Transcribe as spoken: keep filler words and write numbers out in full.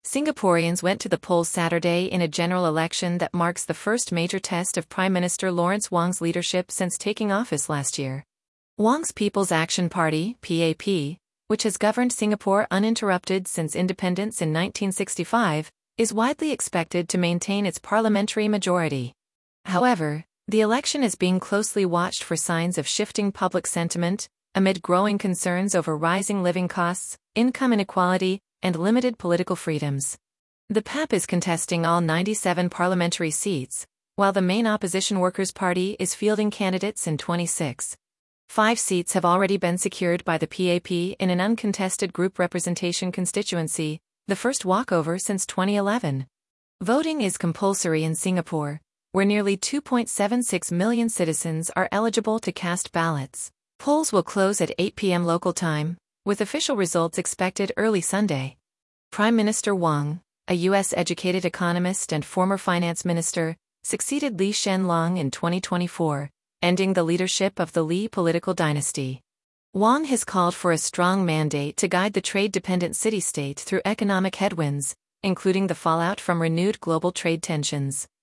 Singaporeans went to the polls Saturday in a general election that marks the first major test of Prime Minister Lawrence Wong's leadership since taking office last year. Wong's People's Action Party, P A P, which has governed Singapore uninterrupted since independence in nineteen sixty-five, is widely expected to maintain its parliamentary majority. However, the election is being closely watched for signs of shifting public sentiment, amid growing concerns over rising living costs, income inequality, and limited political freedoms. The P A P is contesting all ninety-seven parliamentary seats, while the main opposition Workers' Party is fielding candidates in twenty-six. Five seats have already been secured by the P A P in an uncontested group representation constituency, the first walkover since twenty eleven. Voting is compulsory in Singapore, where nearly two point seven six million citizens are eligible to cast ballots. Polls will close at eight p m local time, with official results expected early Sunday. Prime Minister Wong, a U S-educated economist and former finance minister, succeeded Lee Hsien Loong in twenty twenty-four, ending the leadership of the Lee political dynasty. Wong has called for a strong mandate to guide the trade-dependent city-state through economic headwinds, including the fallout from renewed global trade tensions.